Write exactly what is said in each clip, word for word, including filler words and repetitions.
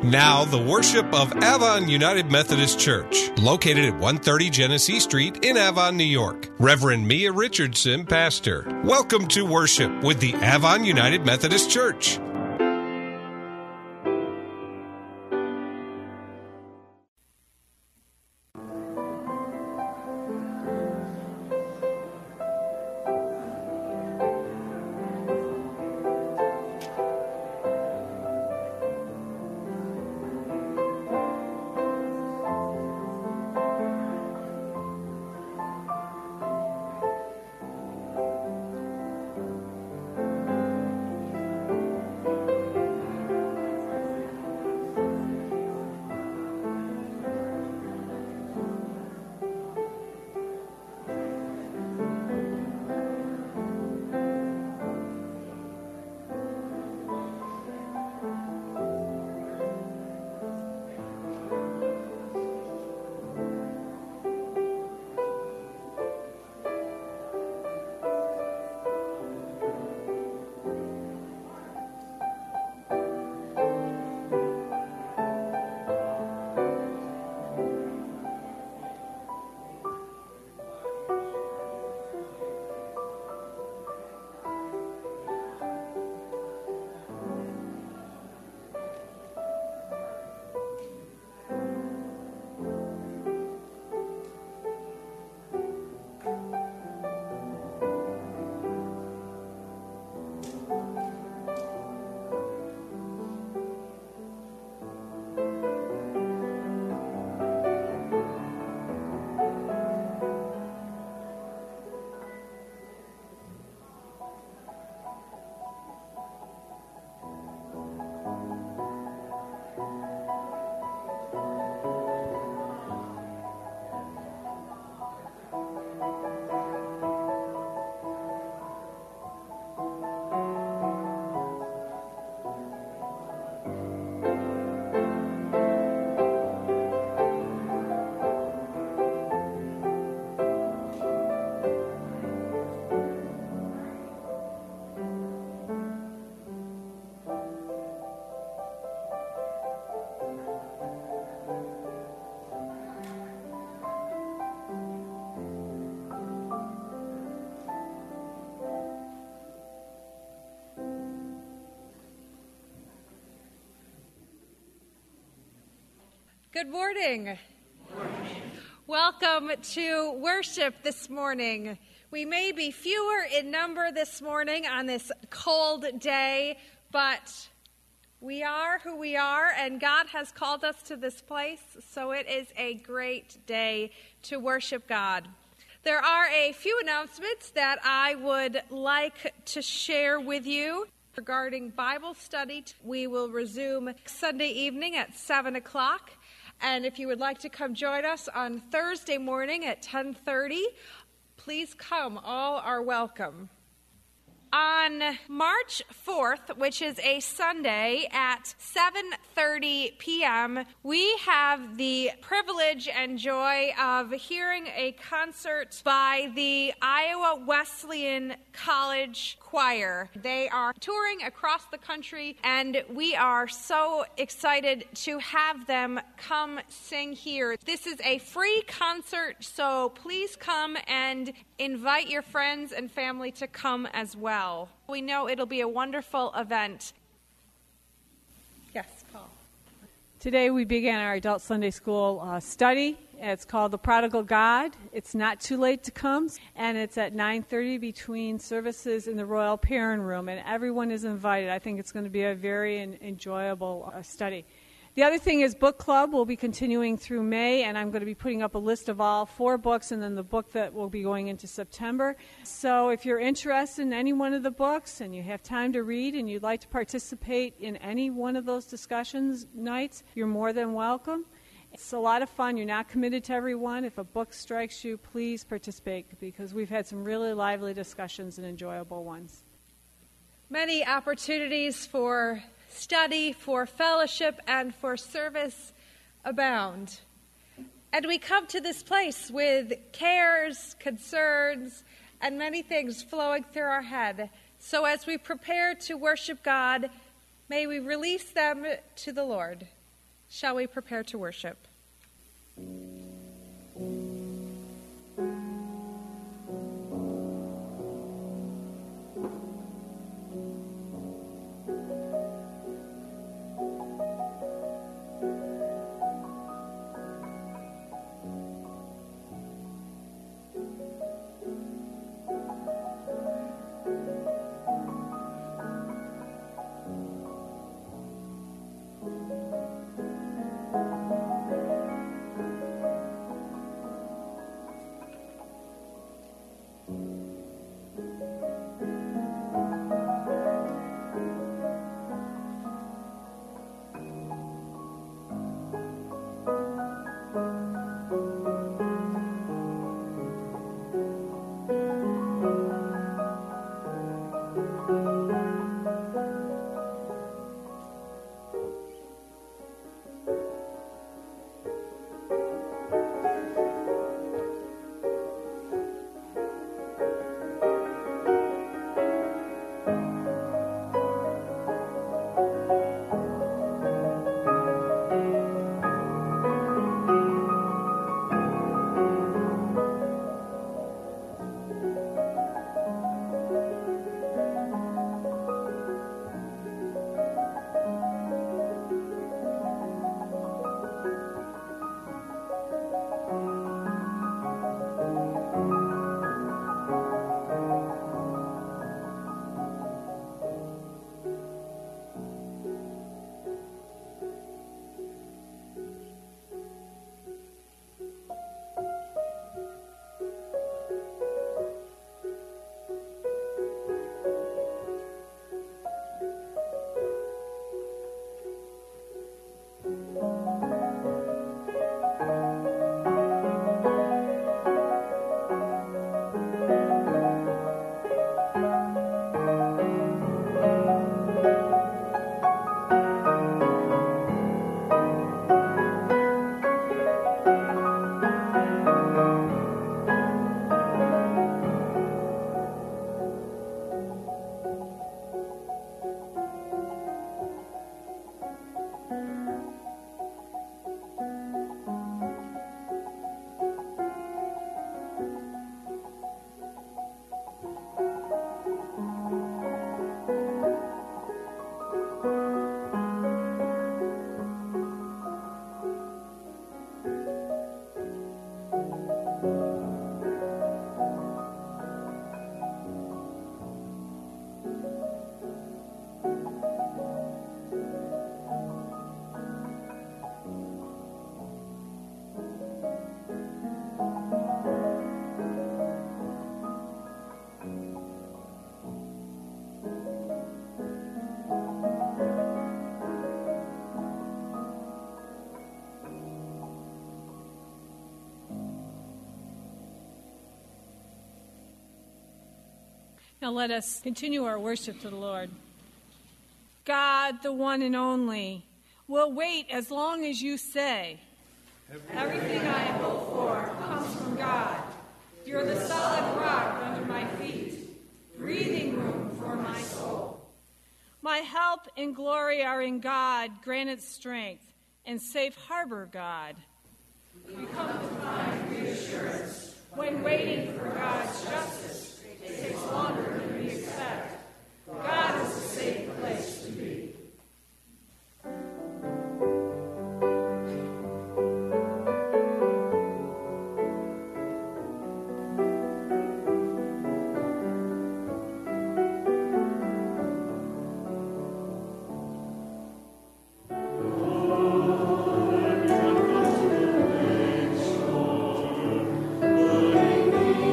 Now, the worship of Avon United Methodist Church, located at one thirty Genesee Street in Avon, New York. Reverend Mia Richardson, pastor. Welcome to worship with the Avon United Methodist Church. Good morning. Good morning. Welcome to worship this morning. We may be fewer in number this morning on this cold day, but we are who we are, and God has called us to this place, so it is a great day to worship God. There are a few announcements that I would like to share with you. Regarding Bible study, we will resume Sunday evening at seven o'clock. And if you would like to come join us on Thursday morning at ten thirty, please come. All are welcome. On March fourth, which is a Sunday at seven thirty p.m., we have the privilege and joy of hearing a concert by the Iowa Wesleyan College Choir. They are touring across the country, and we are so excited to have them come sing here. This is a free concert, so please come and invite your friends and family to come as well. We know it'll be a wonderful event. Yes, Paul. Today we began our adult Sunday school uh, study. It's called The Prodigal God. It's not too late to come, and it's at nine thirty between services in the Royal Perrin Room, and everyone is invited. I think it's going to be a very en- enjoyable uh, study. The other thing is book club will be continuing through May, and I'm going to be putting up a list of all four books and then the book that will be going into September. So if you're interested in any one of the books and you have time to read and you'd like to participate in any one of those discussions nights, you're more than welcome. It's a lot of fun. You're not committed to every one. If a book strikes you, please participate, because we've had some really lively discussions and enjoyable ones. Many opportunities for study, for fellowship, and for service abound. And we come to this place with cares, concerns, and many things flowing through our head. So as we prepare to worship God, may we release them to the Lord. Shall we prepare to worship? Now let us continue our worship to the Lord. God, the one and only, will wait as long as you say. Everything I hope for comes from God. You're the solid rock under my feet, breathing room for my soul. My help and glory are in God, granted strength, and safe harbor, God. We come to find reassurance when waiting for God's justice. It takes longer than we expect. God is a safe place to be.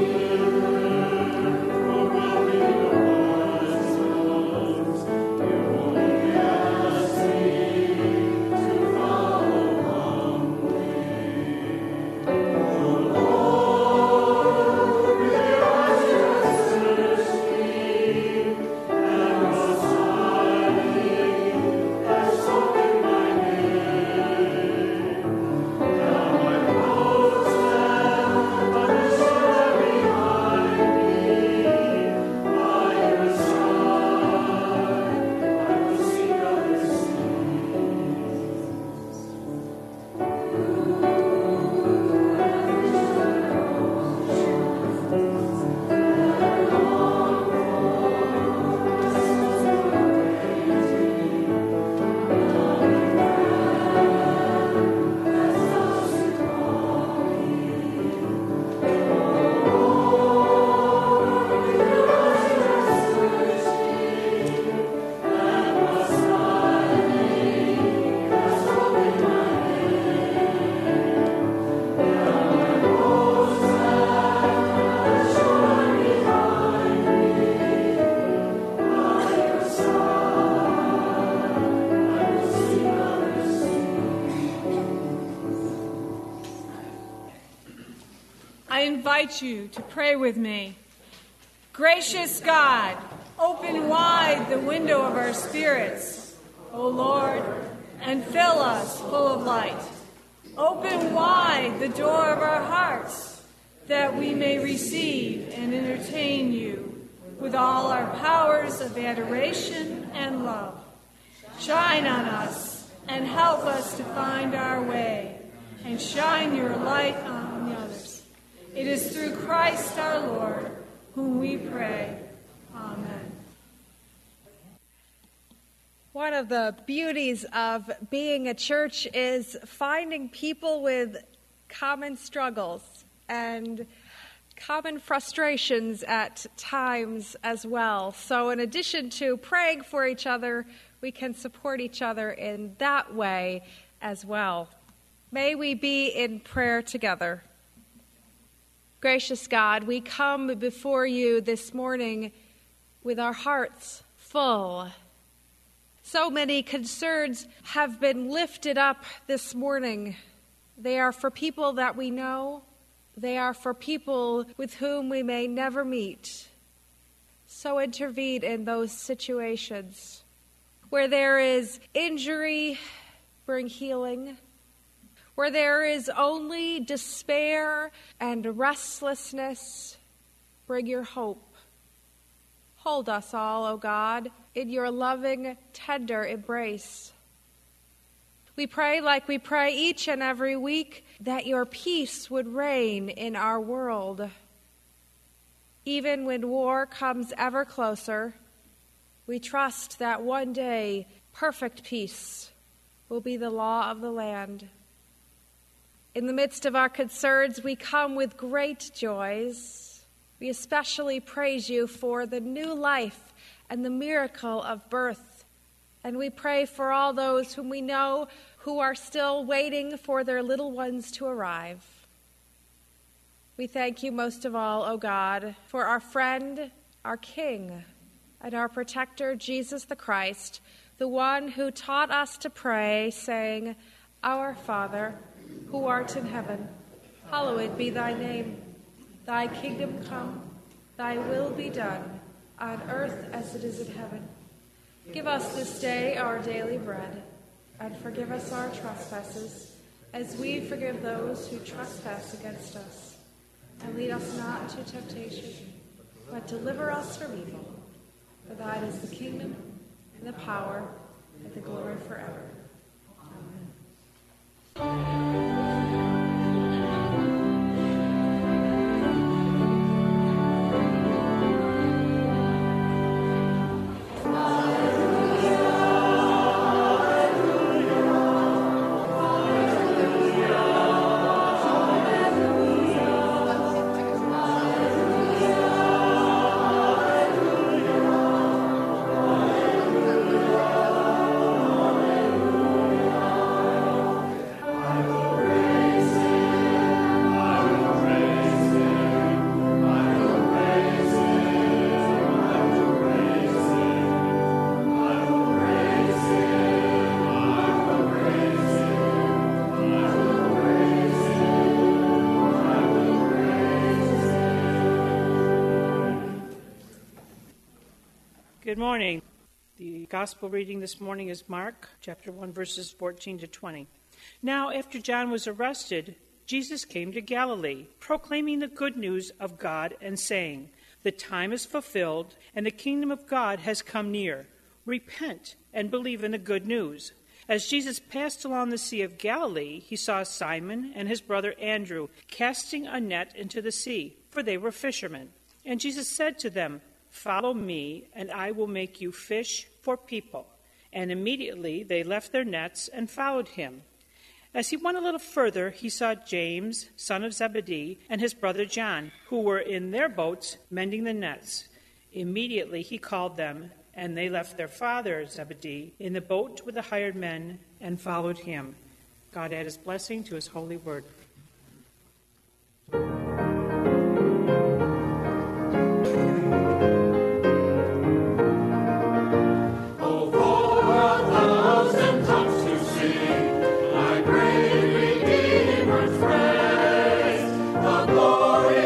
You I invite you to pray with me. Gracious God, open wide the window of our spirits, O Lord, and fill us full of light. Open wide the door of our hearts, that we may receive and entertain you with all our powers of adoration and love. Shine on us and help us to find our way, and shine your light on the others. It is through Christ our Lord, whom we pray. Amen. One of the beauties of being a church is finding people with common struggles and common frustrations at times as well. So in addition to praying for each other, we can support each other in that way as well. May we be in prayer together. Gracious God, we come before you this morning with our hearts full. So many concerns have been lifted up this morning. They are for people that we know. They are for people with whom we may never meet. So intervene in those situations. Where there is injury, bring healing. Where there is only despair and restlessness, bring your hope. Hold us all, O God, in your loving, tender embrace. We pray, like we pray each and every week, that your peace would reign in our world. Even when war comes ever closer, we trust that one day perfect peace will be the law of the land. In the midst of our concerns, we come with great joys. We especially praise you for the new life and the miracle of birth. And we pray for all those whom we know who are still waiting for their little ones to arrive. We thank you most of all, O God, for our friend, our King, and our protector, Jesus the Christ, the one who taught us to pray, saying, Our Father, who art in heaven, hallowed be thy name. Thy kingdom come, thy will be done, on earth as it is in heaven. Give us this day our daily bread, and forgive us our trespasses, as we forgive those who trespass against us. And lead us not into temptation, but deliver us from evil. For thine is the kingdom, and the power, and the glory forever. Amen. Good morning. The gospel reading this morning is Mark, chapter one, verses fourteen to twenty. Now, after John was arrested, Jesus came to Galilee, proclaiming the good news of God and saying, The time is fulfilled, and the kingdom of God has come near. Repent and believe in the good news. As Jesus passed along the Sea of Galilee, he saw Simon and his brother Andrew casting a net into the sea, for they were fishermen. And Jesus said to them, Follow me, and I will make you fish for people. And immediately they left their nets and followed him. As he went a little further, he saw James, son of Zebedee, and his brother John, who were in their boats mending the nets. Immediately he called them, and they left their father Zebedee in the boat with the hired men and followed him. God add his blessing to his holy word. Glory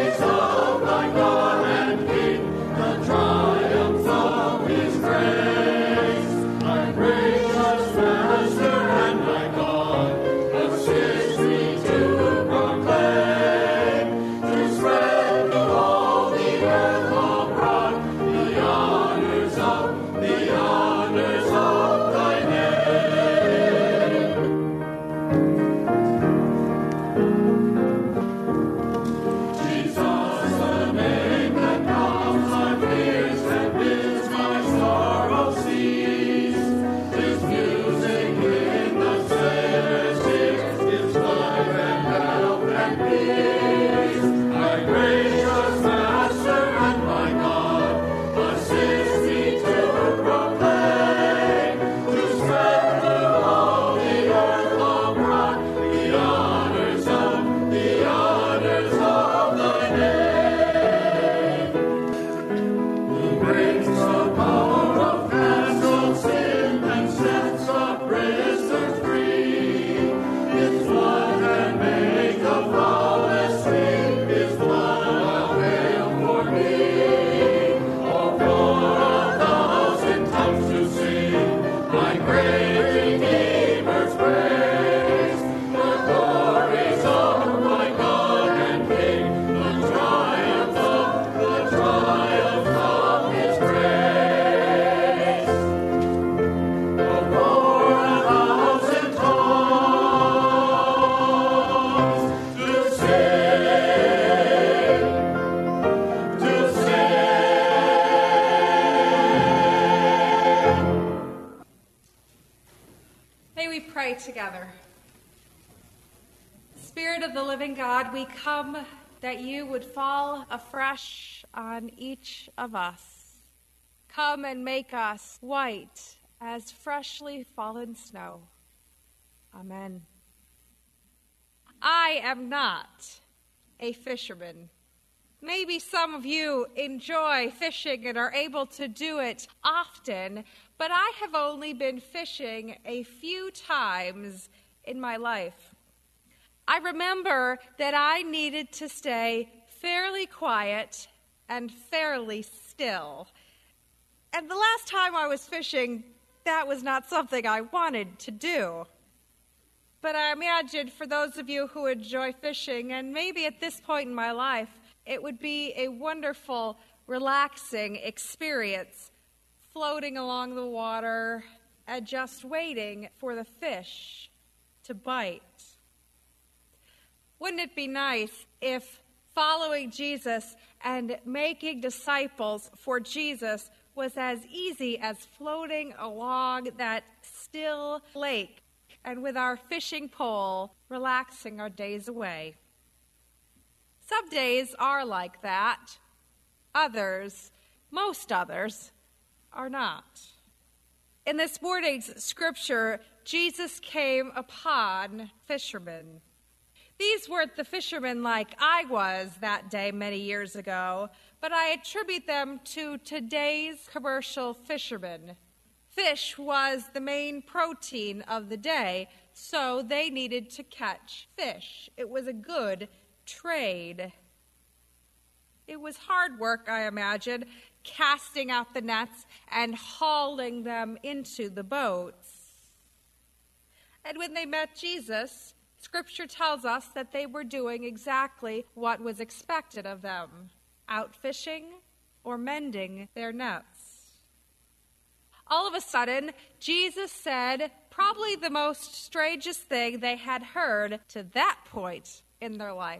we pray together? Spirit of the living God, we come that you would fall afresh on each of us. Come and make us white as freshly fallen snow. Amen. I am not a fisherman. Maybe some of you enjoy fishing and are able to do it often, but I have only been fishing a few times in my life. I remember that I needed to stay fairly quiet and fairly still. And the last time I was fishing, that was not something I wanted to do. But I imagine for those of you who enjoy fishing, and maybe at this point in my life, it would be a wonderful, relaxing experience floating along the water and just waiting for the fish to bite. Wouldn't it be nice if following Jesus and making disciples for Jesus was as easy as floating along that still lake and with our fishing pole relaxing our days away? Some days are like that. Others, most others, are not. In this morning's scripture, Jesus came upon fishermen. These weren't the fishermen like I was that day many years ago, but I attribute them to today's commercial fishermen. Fish was the main protein of the day, so they needed to catch fish. It was a good trade. It was hard work, I imagine, casting out the nets and hauling them into the boats. And when they met Jesus, Scripture tells us that they were doing exactly what was expected of them, out fishing or mending their nets. All of a sudden, Jesus said probably the most strangest thing they had heard to that point in their life.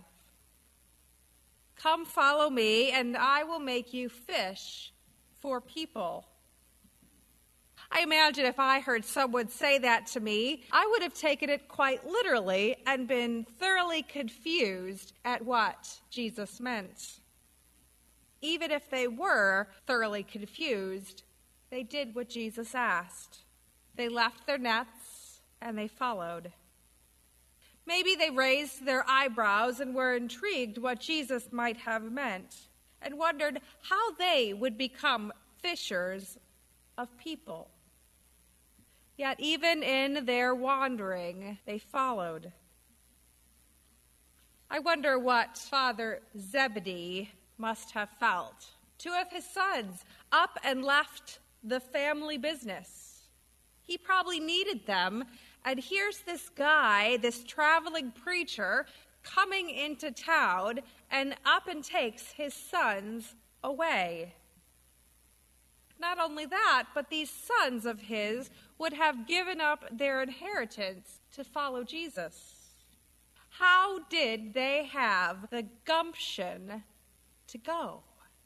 Come follow me, and I will make you fish for people. I imagine if I heard someone say that to me, I would have taken it quite literally and been thoroughly confused at what Jesus meant. Even if they were thoroughly confused, they did what Jesus asked. They left their nets and they followed. Maybe they raised their eyebrows and were intrigued what Jesus might have meant and wondered how they would become fishers of people. Yet even in their wandering, they followed. I wonder what Father Zebedee must have felt. Two of his sons up and left the family business. He probably needed them. And here's this guy, this traveling preacher, coming into town and up and takes his sons away. Not only that, but these sons of his would have given up their inheritance to follow Jesus. How did they have the gumption to go?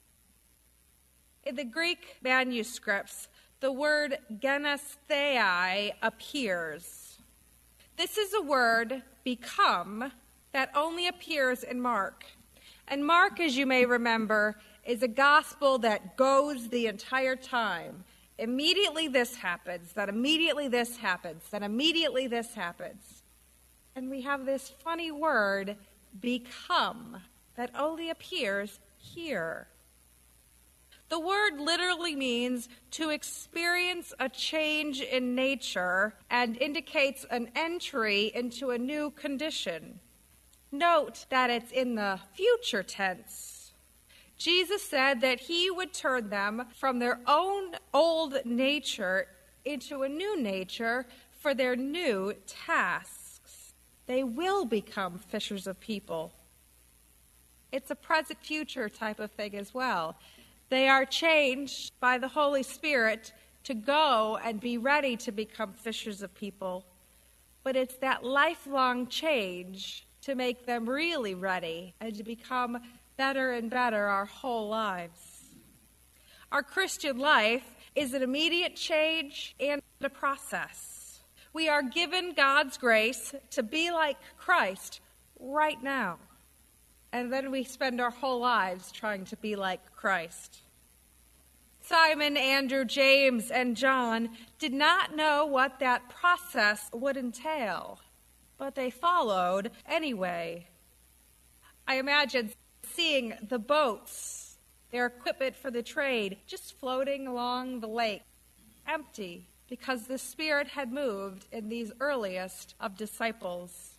In the Greek manuscripts, the word genasthei appears. This is a word, become, that only appears in Mark. And Mark, as you may remember, is a gospel that goes the entire time. Immediately this happens, then immediately this happens, then immediately this happens. And we have this funny word, become, that only appears here. The word literally means to experience a change in nature and indicates an entry into a new condition. Note that it's in the future tense. Jesus said that he would turn them from their own old nature into a new nature for their new tasks. They will become fishers of people. It's a present-future type of thing as well. They are changed by the Holy Spirit to go and be ready to become fishers of people. But it's that lifelong change to make them really ready and to become better and better our whole lives. Our Christian life is an immediate change and a process. We are given God's grace to be like Christ right now. And then we spend our whole lives trying to be like Christ. Simon, Andrew, James, and John did not know what that process would entail, but they followed anyway. I imagine seeing the boats, their equipment for the trade, just floating along the lake, empty, because the Spirit had moved in these earliest of disciples.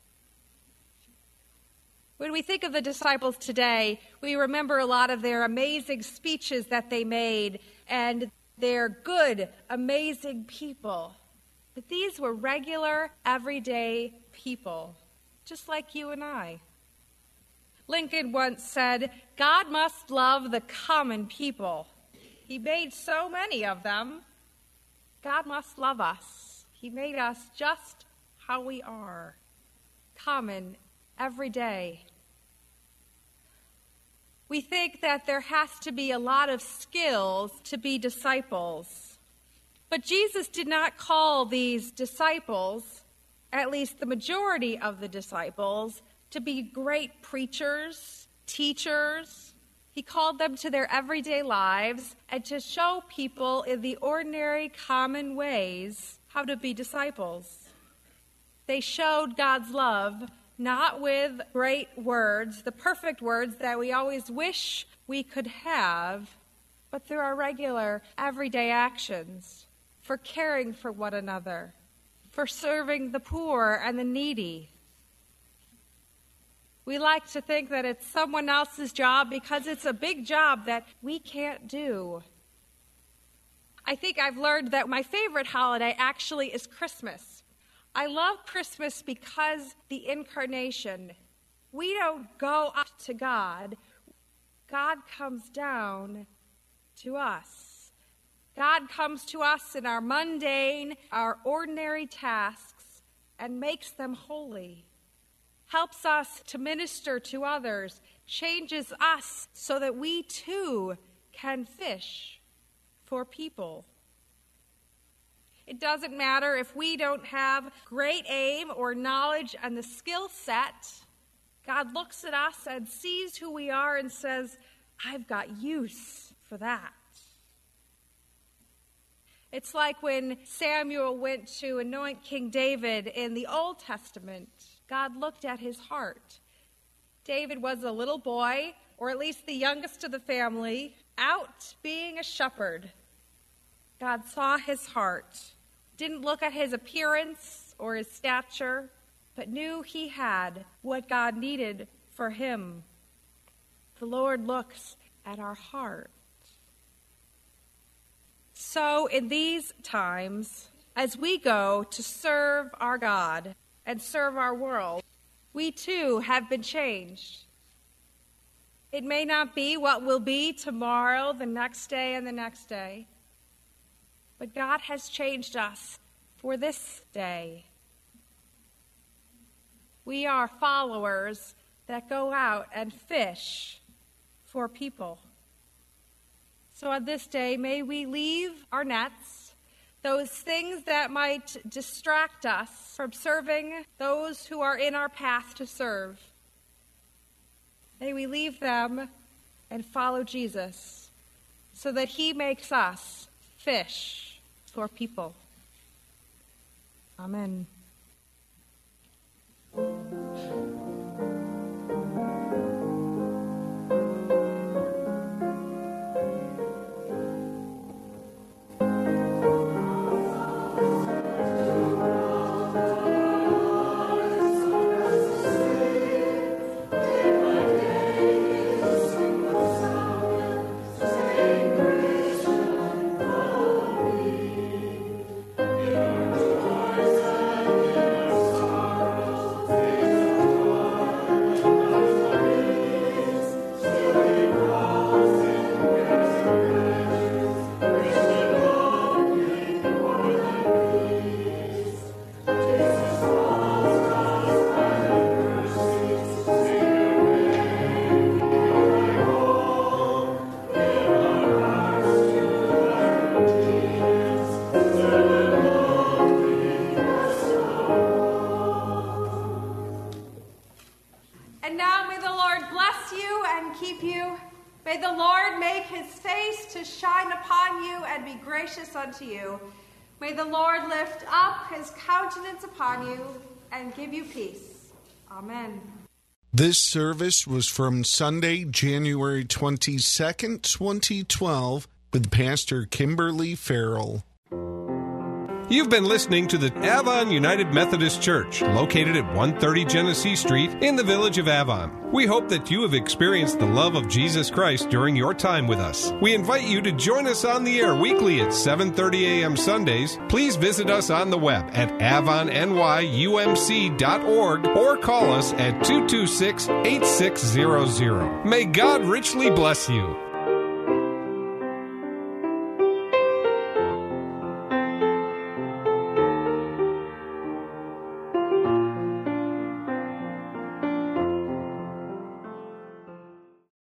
When we think of the disciples today, we remember a lot of their amazing speeches that they made, and they're good, amazing people. But these were regular, everyday people, just like you and I. Lincoln once said, "God must love the common people. He made so many of them. God must love us. He made us just how we are, common, every day." We think that there has to be a lot of skills to be disciples. But Jesus did not call these disciples, at least the majority of the disciples, to be great preachers, teachers. He called them to their everyday lives and to show people in the ordinary, common ways how to be disciples. They showed God's love not with great words, the perfect words that we always wish we could have, but through our regular, everyday actions, for caring for one another, for serving the poor and the needy. We like to think that it's someone else's job because it's a big job that we can't do. I think I've learned that my favorite holiday actually is Christmas. I love Christmas because the incarnation. We don't go up to God. God comes down to us. God comes to us in our mundane, our ordinary tasks, and makes them holy. Helps us to minister to others, changes us so that we too can fish for people. It doesn't matter if we don't have great aim or knowledge and the skill set. God looks at us and sees who we are and says, "I've got use for that." It's like when Samuel went to anoint King David in the Old Testament. God looked at his heart. David was a little boy, or at least the youngest of the family, out being a shepherd. God saw his heart, didn't look at his appearance or his stature, but knew he had what God needed for him. The Lord looks at our heart. So in these times, as we go to serve our God and serve our world, we too have been changed. It may not be what will be tomorrow, the next day, and the next day. But God has changed us for this day. We are followers that go out and fish for people. So on this day, may we leave our nets, those things that might distract us from serving those who are in our path to serve. May we leave them and follow Jesus so that he makes us fish for people. Amen. Thank you. keep you. May the Lord make his face to shine upon you and be gracious unto you. May the Lord lift up his countenance upon you and give you peace. Amen. This service was from Sunday, January twenty-second, twenty twelve, with Pastor Kimberly Farrell. You've been listening to the Avon United Methodist Church, located at one thirty Genesee Street in the village of Avon. We hope that you have experienced the love of Jesus Christ during your time with us. We invite you to join us on the air weekly at seven thirty a.m. Sundays. Please visit us on the web at avon n y u m c dot org or call us at two two six, eight six zero zero. May God richly bless you.